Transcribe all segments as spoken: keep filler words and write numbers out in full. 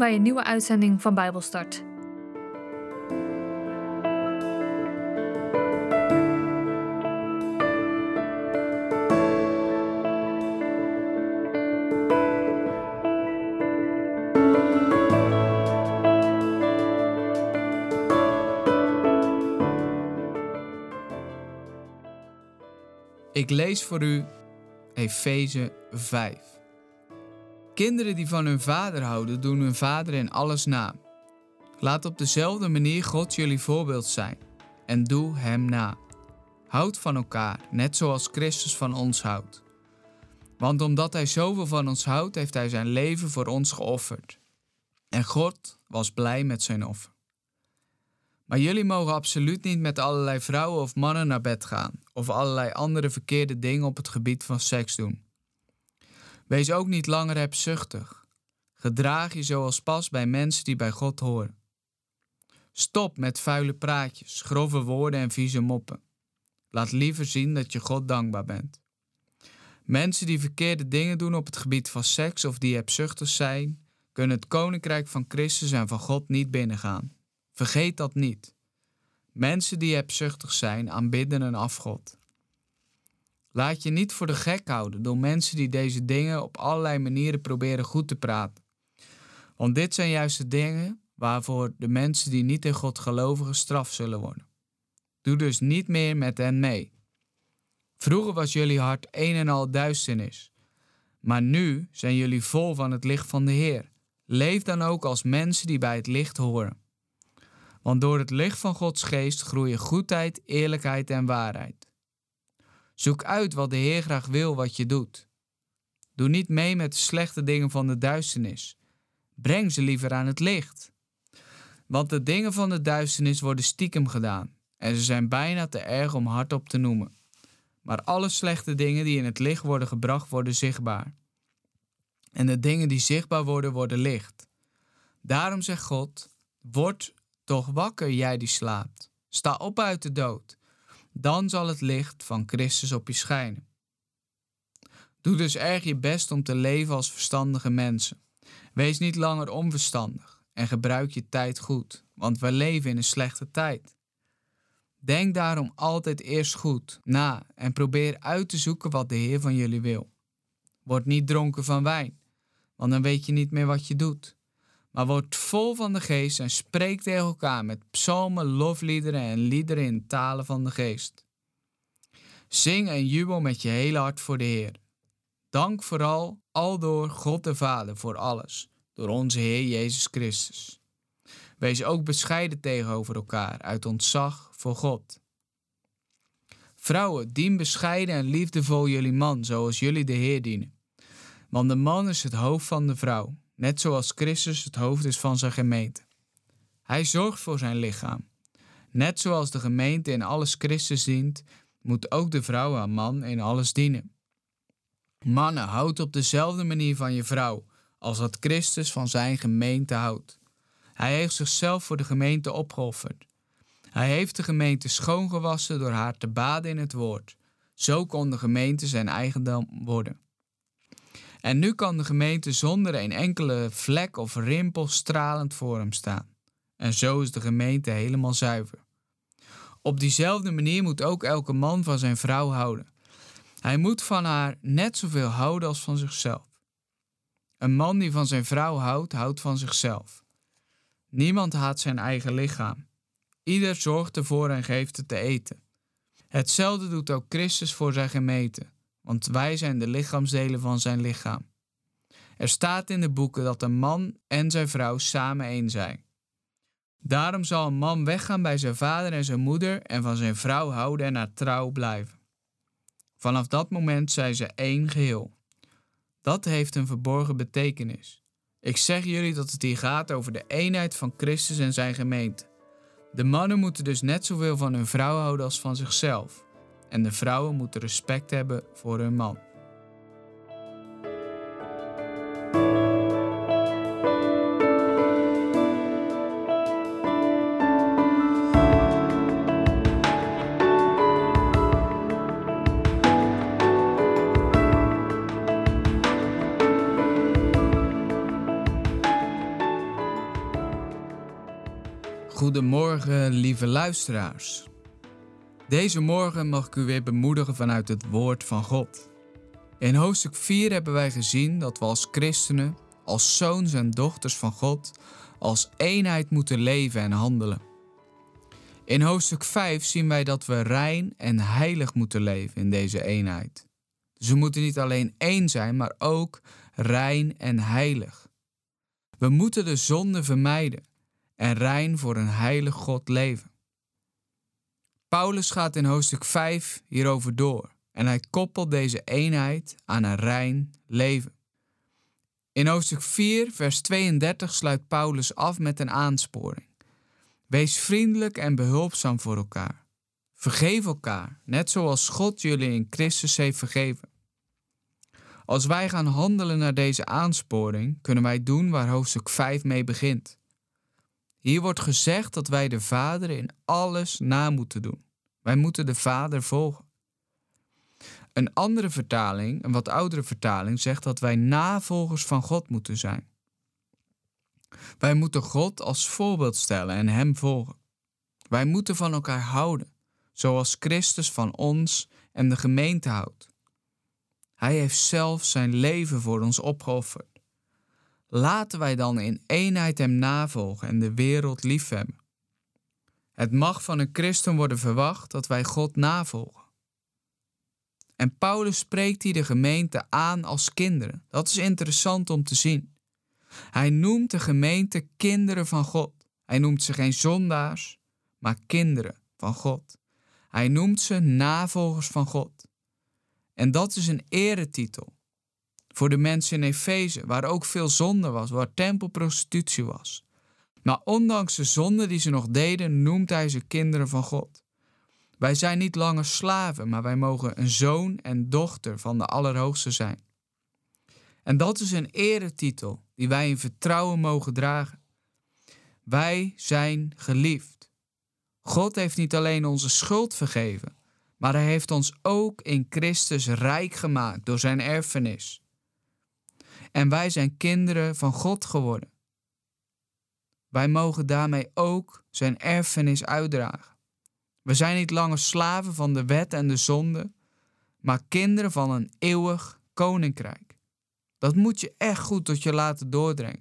bij een nieuwe uitzending van Bijbelstart. Ik lees voor u Efeze vijf. Kinderen die van hun vader houden, doen hun vader in alles na. Laat op dezelfde manier God jullie voorbeeld zijn en doe hem na. Houd van elkaar, net zoals Christus van ons houdt. Want omdat hij zoveel van ons houdt, heeft hij zijn leven voor ons geofferd. En God was blij met zijn offer. Maar jullie mogen absoluut niet met allerlei vrouwen of mannen naar bed gaan, of allerlei andere verkeerde dingen op het gebied van seks doen. Wees ook niet langer hebzuchtig. Gedraag je zoals past bij mensen die bij God horen. Stop met vuile praatjes, grove woorden en vieze moppen. Laat liever zien dat je God dankbaar bent. Mensen die verkeerde dingen doen op het gebied van seks of die hebzuchtig zijn, kunnen het koninkrijk van Christus en van God niet binnengaan. Vergeet dat niet. Mensen die hebzuchtig zijn, aanbidden een afgod. Laat je niet voor de gek houden door mensen die deze dingen op allerlei manieren proberen goed te praten. Want dit zijn juist de dingen waarvoor de mensen die niet in God geloven gestraft zullen worden. Doe dus niet meer met hen mee. Vroeger was jullie hart een en al duisternis. Maar nu zijn jullie vol van het licht van de Heer. Leef dan ook als mensen die bij het licht horen. Want door het licht van Gods geest groeien goedheid, eerlijkheid en waarheid. Zoek uit wat de Heer graag wil wat je doet. Doe niet mee met de slechte dingen van de duisternis. Breng ze liever aan het licht. Want de dingen van de duisternis worden stiekem gedaan. En ze zijn bijna te erg om hardop te noemen. Maar alle slechte dingen die in het licht worden gebracht worden zichtbaar. En de dingen die zichtbaar worden, worden licht. Daarom zegt God, word toch wakker, jij die slaapt. Sta op uit de dood. Dan zal het licht van Christus op je schijnen. Doe dus erg je best om te leven als verstandige mensen. Wees niet langer onverstandig en gebruik je tijd goed, want we leven in een slechte tijd. Denk daarom altijd eerst goed na en probeer uit te zoeken wat de Heer van jullie wil. Word niet dronken van wijn, want dan weet je niet meer wat je doet. Maar word vol van de geest en spreek tegen elkaar met psalmen, lofliederen en liederen in talen van de geest. Zing en jubel met je hele hart voor de Heer. Dank vooral aldoor God de Vader voor alles, door onze Heer Jezus Christus. Wees ook bescheiden tegenover elkaar uit ontzag voor God. Vrouwen, dien bescheiden en liefdevol jullie man, zoals jullie de Heer dienen. Want de man is het hoofd van de vrouw, net zoals Christus het hoofd is van zijn gemeente. Hij zorgt voor zijn lichaam. Net zoals de gemeente in alles Christus dient, moet ook de vrouw haar man in alles dienen. Mannen, houd op dezelfde manier van je vrouw, als dat Christus van zijn gemeente houdt. Hij heeft zichzelf voor de gemeente opgeofferd. Hij heeft de gemeente schoongewassen door haar te baden in het woord. Zo kon de gemeente zijn eigendom worden. En nu kan de gemeente zonder een enkele vlek of rimpel stralend voor hem staan. En zo is de gemeente helemaal zuiver. Op diezelfde manier moet ook elke man van zijn vrouw houden. Hij moet van haar net zoveel houden als van zichzelf. Een man die van zijn vrouw houdt, houdt van zichzelf. Niemand haat zijn eigen lichaam. Ieder zorgt ervoor en geeft het te eten. Hetzelfde doet ook Christus voor zijn gemeente, want wij zijn de lichaamsdelen van zijn lichaam. Er staat in de boeken dat een man en zijn vrouw samen één zijn. Daarom zal een man weggaan bij zijn vader en zijn moeder en van zijn vrouw houden en haar trouw blijven. Vanaf dat moment zijn ze één geheel. Dat heeft een verborgen betekenis. Ik zeg jullie dat het hier gaat over de eenheid van Christus en zijn gemeente. De mannen moeten dus net zoveel van hun vrouw houden als van zichzelf. En de vrouwen moeten respect hebben voor hun man. Goedemorgen, lieve luisteraars. Deze morgen mag ik u weer bemoedigen vanuit het woord van God. In hoofdstuk vier hebben wij gezien dat we als christenen, als zoons en dochters van God, als eenheid moeten leven en handelen. In hoofdstuk vijf zien wij dat we rein en heilig moeten leven in deze eenheid. Dus we moeten niet alleen één zijn, maar ook rein en heilig. We moeten de zonde vermijden en rein voor een heilig God leven. Paulus gaat in hoofdstuk vijf hierover door en hij koppelt deze eenheid aan een rein leven. In hoofdstuk vier, vers tweeëndertig sluit Paulus af met een aansporing. Wees vriendelijk en behulpzaam voor elkaar. Vergeef elkaar, net zoals God jullie in Christus heeft vergeven. Als wij gaan handelen naar deze aansporing, kunnen wij doen waar hoofdstuk vijf mee begint. Hier wordt gezegd dat wij de Vader in alles na moeten doen. Wij moeten de Vader volgen. Een andere vertaling, een wat oudere vertaling, zegt dat wij navolgers van God moeten zijn. Wij moeten God als voorbeeld stellen en Hem volgen. Wij moeten van elkaar houden, zoals Christus van ons en de gemeente houdt. Hij heeft zelf zijn leven voor ons opgeofferd. Laten wij dan in eenheid Hem navolgen en de wereld liefhebben. Het mag van een christen worden verwacht dat wij God navolgen. En Paulus spreekt hier de gemeente aan als kinderen. Dat is interessant om te zien. Hij noemt de gemeente kinderen van God. Hij noemt ze geen zondaars, maar kinderen van God. Hij noemt ze navolgers van God. En dat is een eretitel voor de mensen in Efeze, waar ook veel zonde was, waar tempelprostitutie was. Maar ondanks de zonde die ze nog deden, noemt hij ze kinderen van God. Wij zijn niet langer slaven, maar wij mogen een zoon en dochter van de Allerhoogste zijn. En dat is een eretitel die wij in vertrouwen mogen dragen. Wij zijn geliefd. God heeft niet alleen onze schuld vergeven, maar hij heeft ons ook in Christus rijk gemaakt door zijn erfenis. En wij zijn kinderen van God geworden. Wij mogen daarmee ook zijn erfenis uitdragen. We zijn niet langer slaven van de wet en de zonde, maar kinderen van een eeuwig koninkrijk. Dat moet je echt goed tot je laten doordringen.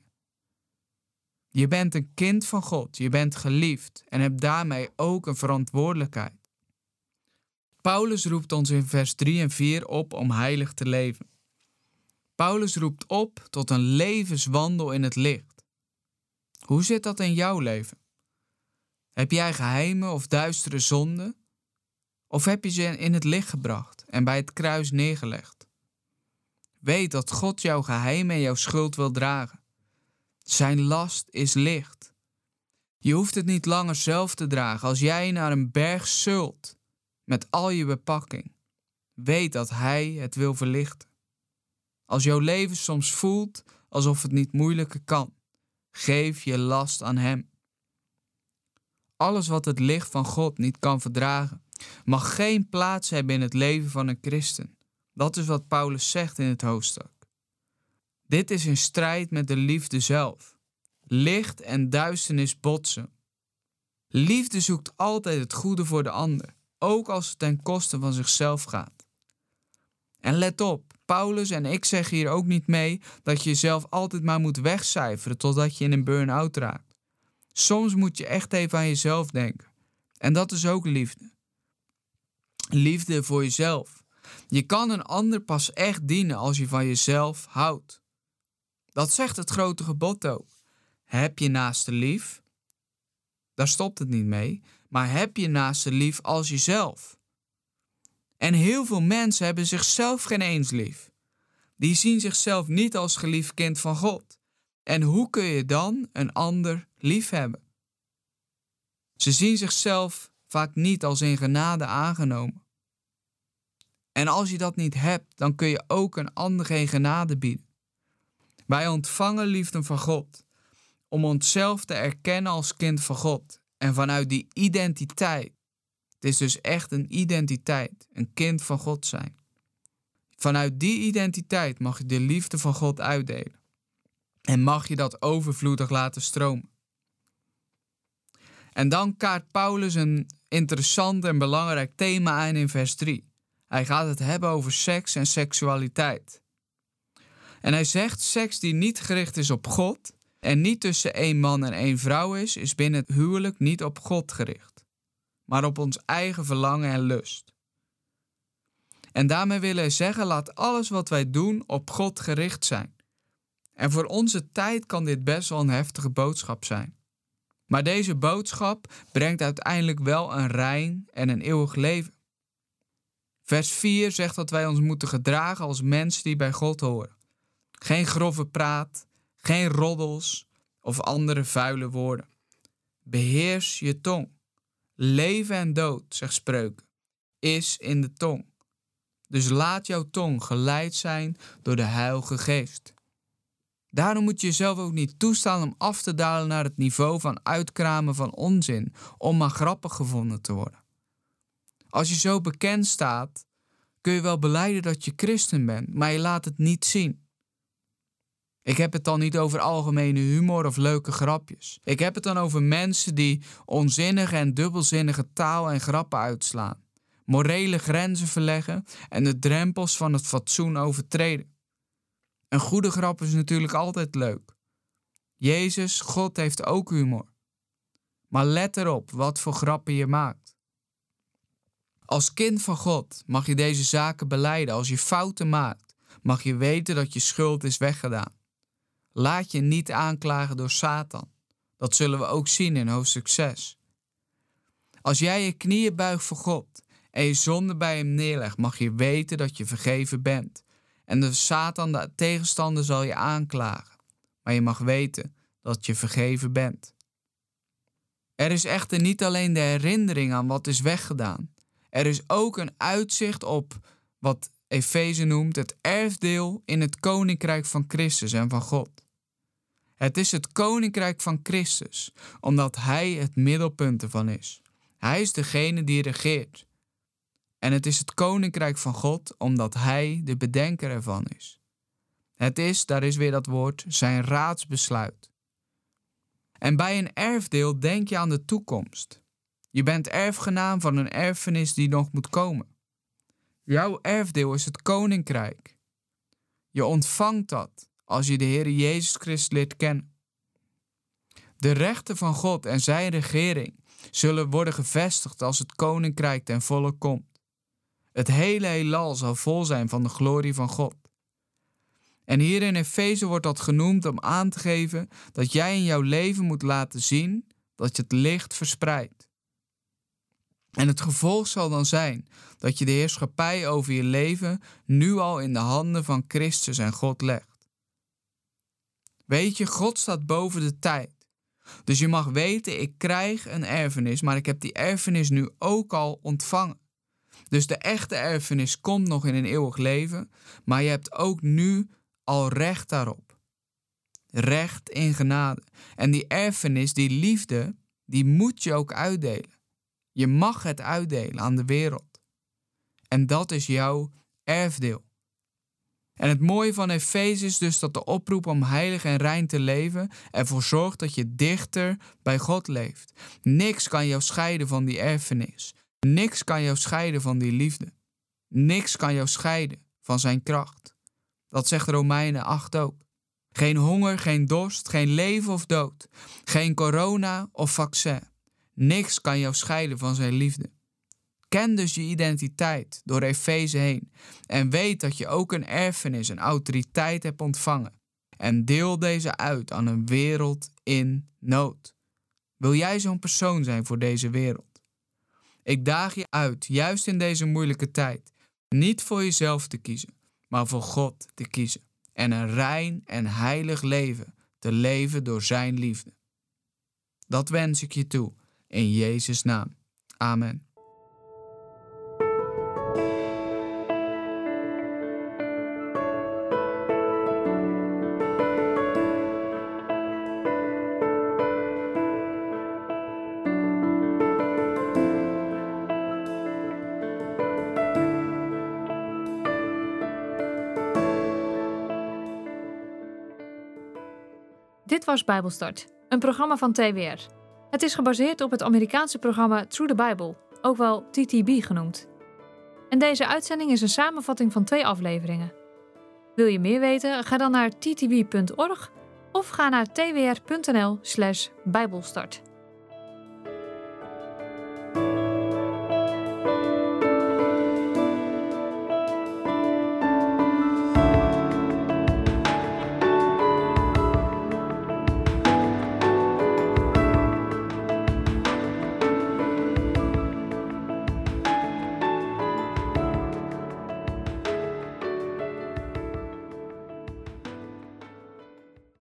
Je bent een kind van God, je bent geliefd en hebt daarmee ook een verantwoordelijkheid. Paulus roept ons in vers drie en vier op om heilig te leven. Paulus roept op tot een levenswandel in het licht. Hoe zit dat in jouw leven? Heb jij geheime of duistere zonden? Of heb je ze in het licht gebracht en bij het kruis neergelegd? Weet dat God jouw geheim en jouw schuld wil dragen. Zijn last is licht. Je hoeft het niet langer zelf te dragen als jij naar een berg zult met al je bepakking. Weet dat Hij het wil verlichten. Als jouw leven soms voelt alsof het niet moeilijker kan, geef je last aan Hem. Alles wat het licht van God niet kan verdragen, mag geen plaats hebben in het leven van een christen. Dat is wat Paulus zegt in het hoofdstuk. Dit is in strijd met de liefde zelf. Licht en duisternis botsen. Liefde zoekt altijd het goede voor de ander, ook als het ten koste van zichzelf gaat. En let op, Paulus en ik zeggen hier ook niet mee dat je jezelf altijd maar moet wegcijferen totdat je in een burn-out raakt. Soms moet je echt even aan jezelf denken. En dat is ook liefde. Liefde voor jezelf. Je kan een ander pas echt dienen als je van jezelf houdt. Dat zegt het grote gebod ook. Heb je naaste lief? Daar stopt het niet mee. Maar heb je naaste lief als jezelf? En heel veel mensen hebben zichzelf geen eens lief. Die zien zichzelf niet als geliefd kind van God. En hoe kun je dan een ander lief hebben? Ze zien zichzelf vaak niet als in genade aangenomen. En als je dat niet hebt, dan kun je ook een ander geen genade bieden. Wij ontvangen liefde van God om onszelf te erkennen als kind van God. En vanuit die identiteit, het is dus echt een identiteit, een kind van God zijn. Vanuit die identiteit mag je de liefde van God uitdelen. En mag je dat overvloedig laten stromen. En dan kaart Paulus een interessant en belangrijk thema aan in vers drie. Hij gaat het hebben over seks en seksualiteit. En hij zegt, seks die niet gericht is op God en niet tussen één man en één vrouw is, is binnen het huwelijk niet op God gericht, maar op ons eigen verlangen en lust. En daarmee willen hij zeggen, laat alles wat wij doen op God gericht zijn. En voor onze tijd kan dit best wel een heftige boodschap zijn. Maar deze boodschap brengt uiteindelijk wel een rein en een eeuwig leven. Vers vier zegt dat wij ons moeten gedragen als mensen die bij God horen. Geen grove praat, geen roddels of andere vuile woorden. Beheers je tong. Leven en dood, zegt Spreuken, is in de tong. Dus laat jouw tong geleid zijn door de Heilige Geest. Daarom moet je jezelf ook niet toestaan om af te dalen naar het niveau van uitkramen van onzin, om maar grappig gevonden te worden. Als je zo bekend staat, kun je wel belijden dat je christen bent, maar je laat het niet zien. Ik heb het dan niet over algemene humor of leuke grapjes. Ik heb het dan over mensen die onzinnige en dubbelzinnige taal en grappen uitslaan, morele grenzen verleggen en de drempels van het fatsoen overtreden. Een goede grap is natuurlijk altijd leuk. Jezus, God, heeft ook humor. Maar let erop wat voor grappen je maakt. Als kind van God mag je deze zaken belijden. Als je fouten maakt, mag je weten dat je schuld is weggedaan. Laat je niet aanklagen door Satan. Dat zullen we ook zien in hoofdstuk zes. Als jij je knieën buigt voor God en je zonde bij hem neerlegt, mag je weten dat je vergeven bent. En de Satan, de tegenstander, zal je aanklagen. Maar je mag weten dat je vergeven bent. Er is echter niet alleen de herinnering aan wat is weggedaan. Er is ook een uitzicht op wat Efeze noemt het erfdeel in het koninkrijk van Christus en van God. Het is het koninkrijk van Christus, omdat hij het middelpunt ervan is. Hij is degene die regeert. En het is het koninkrijk van God, omdat hij de bedenker ervan is. Het is, daar is weer dat woord, zijn raadsbesluit. En bij een erfdeel denk je aan de toekomst. Je bent erfgenaam van een erfenis die nog moet komen. Jouw erfdeel is het koninkrijk. Je ontvangt dat als je de Heer Jezus Christus leert kennen. De rechten van God en zijn regering zullen worden gevestigd als het koninkrijk ten volle komt. Het hele heelal zal vol zijn van de glorie van God. En hier in Efeze wordt dat genoemd om aan te geven dat jij in jouw leven moet laten zien dat je het licht verspreidt. En het gevolg zal dan zijn dat je de heerschappij over je leven nu al in de handen van Christus en God legt. Weet je, God staat boven de tijd. Dus je mag weten, ik krijg een erfenis, maar ik heb die erfenis nu ook al ontvangen. Dus de echte erfenis komt nog in een eeuwig leven, maar je hebt ook nu al recht daarop. Recht in genade. En die erfenis, die liefde, die moet je ook uitdelen. Je mag het uitdelen aan de wereld. En dat is jouw erfdeel. En het mooie van Efeze is dus dat de oproep om heilig en rein te leven ervoor zorgt dat je dichter bij God leeft. Niks kan jou scheiden van die erfenis. Niks kan jou scheiden van die liefde. Niks kan jou scheiden van zijn kracht. Dat zegt Romeinen acht ook. Geen honger, geen dorst, geen leven of dood. Geen corona of vaccin. Niks kan jou scheiden van zijn liefde. Ken dus je identiteit door Efeze heen en weet dat je ook een erfenis en autoriteit hebt ontvangen. En deel deze uit aan een wereld in nood. Wil jij zo'n persoon zijn voor deze wereld? Ik daag je uit, juist in deze moeilijke tijd, niet voor jezelf te kiezen, maar voor God te kiezen. En een rein en heilig leven te leven door zijn liefde. Dat wens ik je toe, in Jezus' naam. Amen. Dit was Bijbelstart, een programma van T W R. Het is gebaseerd op het Amerikaanse programma Through the Bible, ook wel T T B genoemd. En deze uitzending is een samenvatting van twee afleveringen. Wil je meer weten? Ga dan naar t t b punt org of ga naar t w r punt n l slash bijbelstart.